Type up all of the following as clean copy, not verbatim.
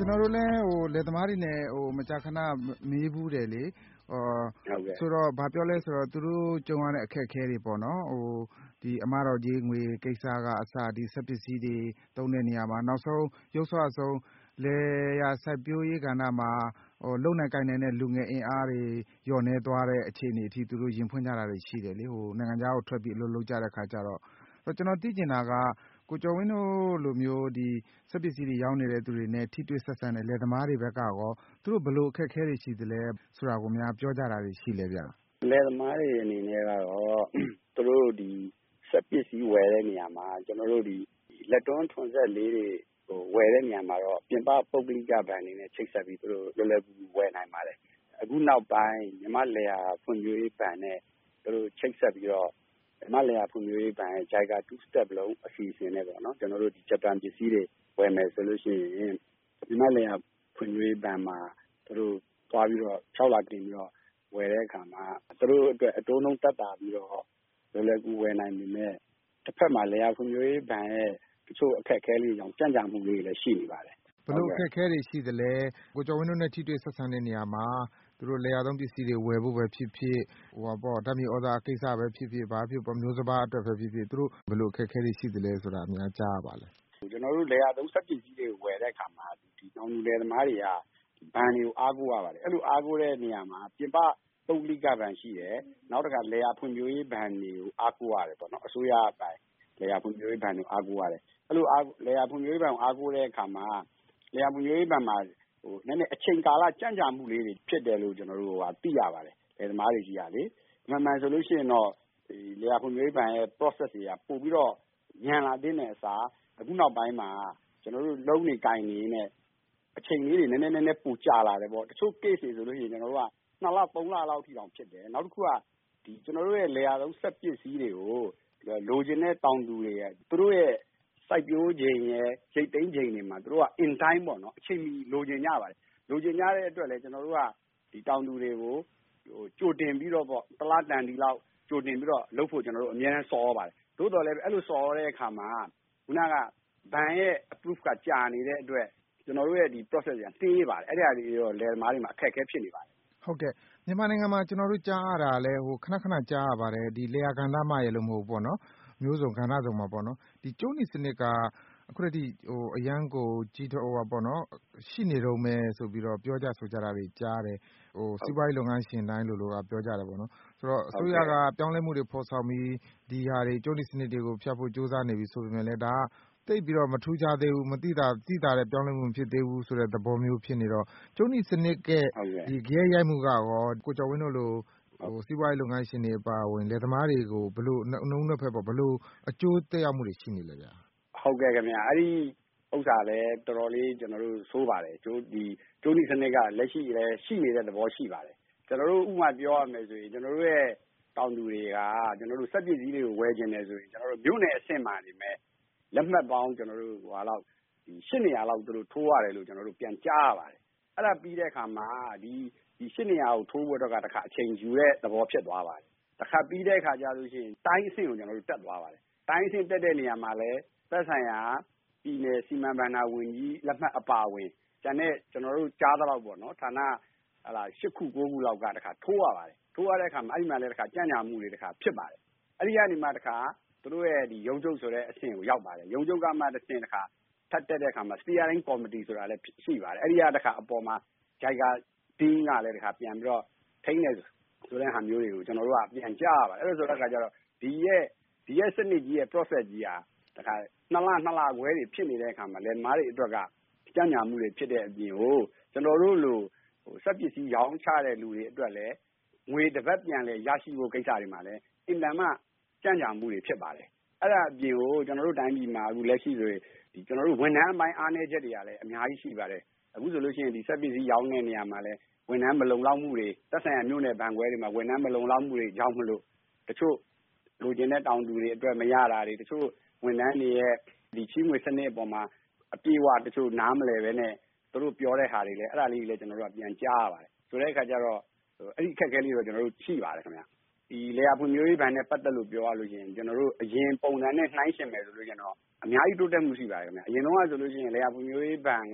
ကျွန်တော်တို့လည်းလယ်သမားတွေနဲ့မကြာခဏမေးဘူးတယ်လေဆိုတော့ဘာပြောလဲဆိုတော့သူတို့ကြုံရတဲ့အခက်အခဲတွေပေါ့နော်ဒီအမတော်ကြေးငွေကိစ္စကအစဒီစက်ပစ္စည်းတွေသုံးတဲ့နေရာမှာနောက်ဆုံးရုပ်စွအဆုံးလယ်ယာစိုက်ပျိုးရေးကဏ္ဍမှာလုပ်နိုင်ကိုင်နိုင်တဲ့လူငယ်အင်အားတွေလျော့နည်းသွားတဲ့အခြေအနေအထိသူတို့ရင်ဖွင့်ကြတာတွေရှိတယ်လေနိုင်ငံခြားကိုထွက်ပြီးအလုပ်လုပ်ကြတဲ့ခါကျတော့ကျွန်တော်သိချင်တာကကိုကျော်ဝင်းတို့လိုမျိုးဒီစက်ပစ္စည်းတွေရောင်းနေတဲ့သူတွေနဲ့ထိတွေ့ဆက်ဆံတဲ့လယ်သမားတွေဘက်ကရောသူတို့ဘယ်လိုအခက်အခဲတွေရှိသလဲဆိုတာကိုများပြောကြတာတွေရှိလဲဗျ။လယ်သမားတွေအနေနဲ့ကတော့သူတို့ဒီစက်ပစ္စည်းဝယ်တဲ့နေရာမှာကျွန်တော်တို့ဒီလက်တွန်းထွန်စက်လေးတွေဝယ်တဲ့နေရာမှာတော့ပြင်ပပုဂ္ဂလိကဘဏ်တွေနဲ့ချိတ်ဆက်ပြီးသူတို့လွယ်လွယ်ကူကူဝယ်နိုင်ပါတယ်။အခုနောက်ပိုင်းမြန်မာလယ်ယာဖွံ့ဖြိုးရေးဘဏ်နဲ့သူတို့ချိတ်ဆက်ပြီးတော့မြန်မာလယ်ယာဖွံ့ဖြိုးရေးဘဏ်ရဲ့ JICA 2 step လုံးအစီအစဉ်နဲ့ပေါ့နော်ကျွန်တော်တို့ဒီဂျပန်ပစ္စည်းတွေဝယ်မယ်ဆိုလို့ရှိရင်မြန်မာလယ်ယာဖွံ့ဖြိုးရေးဘဏ်မှာသူတို့သွားပြီးတော့6လတင်ပြီးတော့ဝယ်တဲ့အခါမှာသူတို့အတွက်အတိုးနှုန်းတက်တာပြီးတော့လွယ်လွယ်ကူဝယ်နိုင်ပေမဲ့တစ်ဖက်မှာလယ်ယာဖွံ့ဖြိုးရေးဘဏ်ရဲ့တချို့အခက်အခဲလေးကြောင့်ကြံ့ကြာမှုလေးတွေလည်းရှိနေပါတယ်ဘယ်လိုအခက်အခဲတွေရှိသလဲကိုကျော်ဝင်းတို့နဲ့ထိတွေ့ဆက်ဆံတဲ့နေရာမှာသူတို့လယ်ယာသုံးပစ္စည်းတွေဝယ်ဖို့ပဲဖြစ်ဖြစ်ဓာတ်မြေဩဇာကိစ္စပဲဖြစ်ဖြစ်ဘာဖြစ်မျိုးစပါးအတွက်ပဲဖြစ်ဖြစ်သူတို့ဘယ်လိုအခက်အခဲတွေရှိသလဲဆိုတာအများကြားရပါလဲကျွန်တော်တို့လယ်ယာသုံးစက်ပစ္စည်းတွေဝယ်တဲ့အခါမှာဒီတောင်သူလယ်သမားတွေကဘဏ်တွေကိုအားကိုးရပါတယ်အဲ့လိုအားကိုးတဲ့နေရာမှာပြင်ပပုဂ္ဂလိကဘဏ်ရှိတယ်နောက်တစ်ခါလယ်ယာဖွံ့ဖြိုးရေးဘဏ်တွေကိုအားကိုးရတယ်ပေါ့နော်အစိုးရအပိုင်းလယ်ယာဖွံ့ဖြိုးရေးဘဏ်တွေကိုအားကိုးရတယ်အဲ့လိုလယ်ယာဖွံ့ဖြိုးရေးဘဏ်ကိုအားကိုးတဲ့အခါမှာလယ်ယာဖွံ့ဖြိုးရေးဘဏ်မှာနည်းနည်းအချိန်ကာလကြံ့ကြာမှုလေးတွေဖြစ်တယ်လို့ကျွန်တော်တို့သိရပါတယ်လယ်သမားတွေကြီးကလေမှန်ဆိုလို့ရှိရင်တော့ဒီလယ်ယာဖွံ့ဖြိုးရေးဘဏ်ရဲ့ process တွေကပို့ပြီးတော့ညံလာတဲ့အစားအခုနောက်ပိုင်းမှာကျွန်တော်တို့လုံးနေကိုင်နေနဲ့အချိန်လေးတွေနည်းနည်းပိုကြာလာတယ်ပေါ့တချို့ case တွေဆိုလို့ရှိရင်ကျွန်တော်တို့က2လ3လလောက်ထိတောင်ဖြစ်တယ်နောက်တစ်ခုကဒီကျွန်တော်တို့ရဲ့လယ်ယာသုံးစက်ပစ္စည်းတွေကိုလိုချင်တဲ့တောင်သူတွေရဲ့သူတို့ရဲ့စိုက်ပျိုးချိန်ရဲ့ရိတ်သိမ်းချိန်တွေမှာသူတို့က in time ပေါ့နော်အချိန်မီလိုချင်ကြပါတယ်လိုချင်ကြတဲ့အတွက်လည်းကျွန်တော်တို့ကဒီတောင်သူတွေကိုကြိုတင်ပြီးတော့ပေါ့တစ်လတန်ဒီလောက်ကြိုတင်ပြီးတော့လုပ်ဖို့ကျွန်တော်တို့အများအားဆော်ရပါတယ်သို့တော်လည်းအဲ့လိုဆော်ရတဲ့အခါမှာခုနကဘဏ်ရဲ့ approve ကကြာနေတဲ့အတွက်ကျွန်တော်တို့ရဲ့ဒီ process ကတေးပါတယ်အဲ့ဒါတွေတော့လယ်သမားတွေမှာအခက်အခဲဖြစ်နေပါတယ်ဟုတ်ကဲ့မြန်မာနိုင်ငံမှာကျွန်တော်တို့ကြားရတာလဲခဏခဏကြားရပါတယ်ဒီလယ်ယာကဏ္ဍမှရလို့မဟုတ်ပေါ့နော်မျိုးစုံကဏ္ဍစုံမှာပေါ့နော်ဒီကျိုးနီစနစ်ကအခုတည်းအရန်ကိုကြီးတော့ပေါ့နော်ရှိနေတော့မယ်ဆိုပြီးတော့ပြောကြဆိုကြတာတွေကြားတယ်စီးပွားရေးလုပ်ငန်းရှင်တိုင်းလိုကပြောကြတယ်ပေါ့နော်ဆိုတော့အစိုးရကပြောင်းလဲမှုတွေဖော်ဆောင်ပြီးဒီဟာတွေကျိုးနီစနစ်တွေကိုဖျက်ဖို့ကြိုးစားနေပြီဆိုပေမဲ့လည်းဒါကသိပ်ပြီးတော့မထူးခြားသေးဘူးမသိတာတဲ့ပြောင်းလဲမှုဖြစ်သေးဘူးဆိုတဲ့သဘောမျိုးဖြစ်နေတော့ကျိုးနီစနစ်ကဒီဂရဲရိုက်မှုကရောကိုကျော်ဝင်းတို့လိုစီးပွားရေးလုပ်ငန်းရှင်တွေအပါအဝင်လယ်သမားတွေကိုဘယ်လိုနှုံးနှစ်ဖက်ပေါ့ဘယ်လိုအကျိုးသက်ရောက်မှုတွေရှိနေလဲဗျာဟုတ်ကဲ့ခင်ဗျာအဲ့ဒီဥစ္စာလည်းတော်တော်လေးကျွန်တော်တို့ဆိုးပါတယ်ကျိုးနီစနစ်ကလက်ရှိလည်းရှိနေတဲ့သဘောရှိပါတယ်ကျွန်တော်တို့ဥပမာပြောရမယ်ဆိုရင်ကျွန်တော်တို့ရဲ့တောင်သူတွေကကျွန်တော်တို့စက်ပစ္စည်းတွေကိုဝယ်ကျင်တယ်ဆိုရင်ကျွန်တော်တို့မြို့နယ်အဆင့်မှာနေမဲ့လက်မှတ်ပေါင်းကျွန်တော်တို့လောက်ဒီ800လောက်သူတို့ထိုးရတယ်လို့ကျွန်တော်တို့ပြန်ကြားရပါတယ်အဲ့ဒါပြီးတဲ့အခါမှာဒီ800ကိုထိုးဖို့တော့တခါအချိန်ယူတဲ့သဘောဖြစ်သွားပါတယ်တခါပြီးတဲ့အခါကျလို့ရှိရင်တိုင်းအဆင့်ကိုကျွန်တော်တို့တက်သွားပါတယ်တိုင်းအဆင့်တက်တဲ့နေရာမှာလည်းသက်ဆိုင်ရာပြည်နယ်စီမံဘဏ္ဍာဝန်ကြီးလက်မှတ်အပါဝင်ကျန်တဲ့ကျွန်တော်တို့ကြားတော့ပေါ့နော်ဌာန8ခု9ခုလောက်ကတခါထိုးရပါတယ်ထိုးရတဲ့အခါမှာအဲ့ဒီမှာလည်းတခါကြံ့ညာမှုတွေတခါဖြစ်ပါတယ်အဲ့ဒီကနေမှတခါသူတို့ရဲ့ဒီရုံးချုပ်ဆိုတဲ့အဆင့်ကိုရောက်ပါတယ်ရုံးချုပ်ကမှတစ်ဆင့်တခါထပ်တက်တဲ့အခါမှာ steering committee ဆိုတာလည်းရှိပါတယ်အဲ့ဒီကတခါအပေါ်မှာ JICA team ကလည်းတခါပြန်ပြီးတော့ထိန်းနေဆိုတဲ့ဟာမျိုးတွေကိုကျွန်တော်တို့ကပြန်ကြားရပါတယ်အဲ့လိုဆိုတဲ့အခါကျတော့ဒီရဲ့စနစ်ကြီးရဲ့ process ကြီးဟာတခါ2လခွဲတွေဖြစ်နေတဲ့အခါမှာလယ်သမားတွေအတွက်ကကြံ့ညာမှုတွေဖြစ်တဲ့အပြင်ကိုကျွန်တော်တို့လိုစက်ပစ္စည်းရောင်းချတဲ့လူတွေအတွက်လည်းငွေတစ်ပတ်ပြန်လဲရရှိဖို့ကိစ္စတွေမှာလည်းအင်တန်မှကြံ့ကြာမှုတွေဖြစ်ပါတယ်အဲ့ဒါအပြင်ကိုကျွန်တော်တို့တိုင်းပြည်မှာအခုလက်ရှိဆိုရင်ဒီကျွန်တော်တို့ဝန်ထမ်းအပိုင်းအားနည်းချက်တွေကလည်းအများကြီးရှိပါတယ်အခုဆိုလို့ရှိရင်ဒီစက်ပစ္စည်းရောင်းတဲ့နေရာမှာလည်းဝန်ထမ်းမလုံလောက်မှုတွေသက်ဆိုင်ရာမြို့နယ်ဘဏ်ခွဲတွေမှာဝန်ထမ်းမလုံလောက်မှုတွေကြောင့်မလို့တချို့လူကျင်တဲ့တောင်သူတွေအတွက်မရတာတွေတချို့ဝန်ထမ်းတွေရဲ့ဒီချီးငွေစနစ်အပေါ်မှာအပြေအဝတချို့နားမလည်ပဲနဲ့သူတို့ပြောတဲ့ဟာတွေလည်းအဲ့ဒါလေးတွေလည်းကျွန်တော်တို့ကပြန်ကြားရပါတယ်ဆိုတဲ့အခါကျတော့အဲ့ဒီအခက်အခဲလေးတော့ကျွန်တော်တို့ရှိပါတယ်ခင်ဗျဒီလယ်ယာဖွံ့ဖြိုးရေးဘဏ်နဲ့ပတ်သက်လို့ပြောရလို့ရှိရင်ကျွန်တော်တို့အရင်ပုံစံနဲ့နှိုင်းယှဉ်မယ်ဆိုလို့ကျွန်တော်အများကြီးတိုးတက်မှုရှိပါတယ်ခင်ဗျအရင်တော့ဆိုလို့ရှိရင်လယ်ယာဖွံ့ဖြိုးရေးဘဏ်က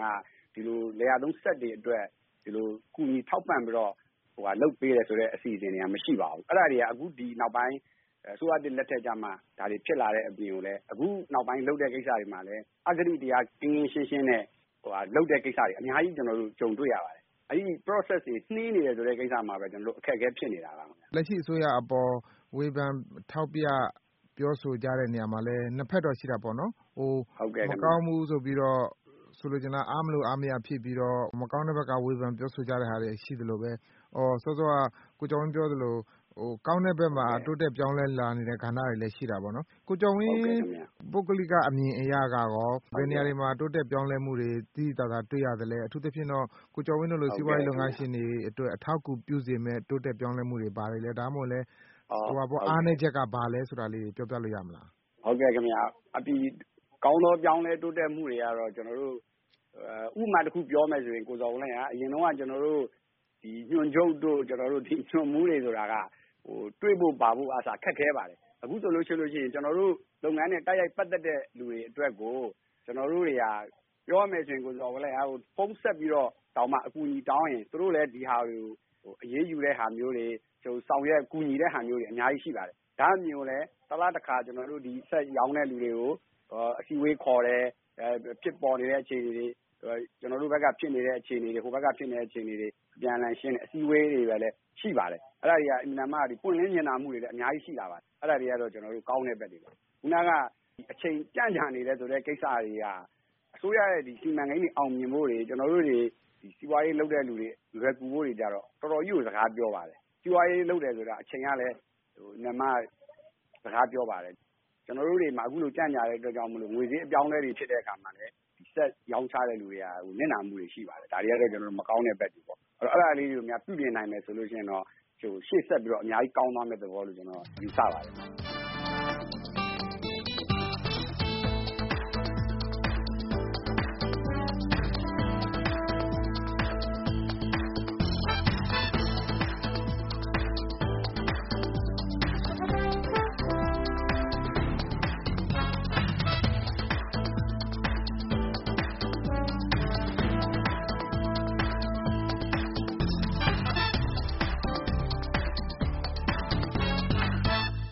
ဒီလိုလယ်ယာသုံးစက်တွေအတွက်ဒီလိုကူညီထောက်ပံ့ပြီးတော့လုပ်ပေးတယ်ဆိုတဲ့အစီအစဉ်တွေကမရှိပါဘူး။အဲ့ဒါတွေကအခုဒီနောက်ပိုင်းအစိုးရသစ်လက်ထက်ကျမှဒါတွေဖြစ်လာတဲ့အပြင်ကိုလည်းအခုနောက်ပိုင်းလုပ်တဲ့ကိစ္စတွေမှာလည်းအဂတိတရားကင်းကင်းရှင်းရှင်းနဲ့လုပ်တဲ့ကိစ္စတွေအများကြီးကျွန်တော်တို့ကြုံတွေ့ရပါတယ်။အဲဒီ process တွေနှေးနေတယ်ဆိုတဲ့ကိစ္စမှာပဲကျွန်တော်တို့အခက်အခဲဖြစ်နေတာပါ။လက်ရှိအစိုးရအပေါ်ဝေဖန်ထောက်ပြပြောဆိုကြတဲ့နေရာမှာလည်းနှစ်ဖက်တော့ရှိတာပေါ့နော်မကောင်းဘူးဆိုပြီးတော့ဆိုလိုချင်တာအားမလို့အားမရဖြစ်ပြီးတော့မကောင်းတဲ့ဘက်ကဝေဖန်ပြောဆိုကြတဲ့ဟာတွေရှိသလိုပဲစောစောကကိုကျော်ဝင်းပြောသလိုကောင်းတဲ့ဘက်မှာတိုးတက်ပြောင်းလဲလာနေတဲ့ကဏ္ဍတွေလည်းရှိတာပေါ့နော်ကိုကျော်ဝင်းပုဂ္ဂလိကအမြင်အရကရောဘယ်နေရာတွေမှာတိုးတက်ပြောင်းလဲမှုတွေသိသိသာသာတွေ့ရသလဲအထူးသဖြင့်တော့ကိုကျော်ဝင်းတို့လိုစီးပွားရေးလုပ်ငန်းရှင်တွေအတွက်အထောက်အကူပြုစေမဲ့တိုးတက်ပြောင်းလဲမှုတွေပါတယ်လေဒါမှမဟုတ်လဲအားနည်းချက်ကဘာလဲဆိုတာလေးပြောပြလို့ရမလားဟုတ်ကဲ့ခင်ဗျာအပြီးကောင်းသောပြောင်းလဲတိုးတက်မှုတွေကတော့ကျွန်တော်တို့ဥပမာတစ်ခုပြောမယ်ဆိုရင်ကိုစောဝင်းကအရင်တော့ကျွန်တော်တို့ဒီညွန့်ချုပ်တို့ကျွန်တော်တို့ဒီညွန့်မှုတွေဆိုတာကတွေ့ဖို့ပါဖို့အားစားခက်ခဲပါတယ်အခုဆိုလို့ရှိရင်ကျွန်တော်တို့လုပ်ငန်းနဲ့တိုက်ရိုက်ပတ်သက်တဲ့လူတွေအတွက်ကိုကျွန်တော်တို့တွေကပြောမယ်ဆိုရင်ကိုစောဝင်းဖုန်းဆက်ပြီးတော့တောင်းမှအကူအညီတောင်းရင်သူတို့လည်းဒီဟာတွေကိုအရေးယူတဲ့ဟာမျိုးတွေဆောင်ရွက်ကူညီတဲ့ဟာမျိုးတွေအများကြီးရှိပါတယ်ဒါအမျိုးလည်းတစ်လားတစ်ခါကျွန်တော်တို့ဒီဆက်ရောင်းတဲ့လူတွေကိုအစည်းအဝေးခေါ်တယ်ဖြစ်ပေါ်နေတဲ့အခြေအနေတွေကျွန်တော်တို့ဘက်ကဖြစ်နေတဲ့အခြေအနေတွေဟိုဘက်ကဖြစ်နေတဲ့အခြေအနေတွေပြန်လည်ရှင်းတဲ့အစည်းအဝေးတွေပဲလည်းရှိပါတယ်အဲ့ဒါတွေကအင်မတန်မှဒီပွင့်လင်းမြင်သာမှုတွေလည်းအများကြီးရှိလာပါတယ်အဲ့ဒါတွေကတော့ကျွန်တော်တို့ကောင်းတဲ့ဘက်တွေပါခုနကအချိန်ကြန့်ကြာနေတဲ့ဆိုတဲ့ကိစ္စတွေကအစိုးရရဲ့ဒီစီမံကိန်းတွေအောင်မြင်ဖို့တွေကျွန်တော်တို့တွေဒီစီးပွားရေးလုပ်တဲ့လူတွေလွယ်ကူဖို့တွေကြတော့တော်တော်ကြီးကိုစကားပြောပါတယ်စီးပွားရေးလုပ်တယ်ဆိုတာအချိန်ကလည်းနမစကားပြောပါတယ်ကျွန်တော်တို့တွေမှာအခုလိုကြန့်ကြာတဲ့အတွက်ကြောင့်မလို့ငွေစည်းအပြောင်းအလဲတွေဖြစ်တဲ့အခါမှာလည်းဒီဆက်ရောင်းချတဲ့လူတွေကနစ်နာမှုတွေရှိပါတယ်ဒါတွေကတော့ကျွန်တော်တို့မကောင်းတဲ့ဘက်တွေပေါ့အဲ့ဒါလေးတွေကိုများပြုပြင်နိုင်မယ်ဆိုလို့ရှိရင်တော့ရှေ့ဆက်ပြီးတော့အများကြီးကောင်းသွားမယ့်သဘောလို့ကျွန်တော်ယူဆပါတယ်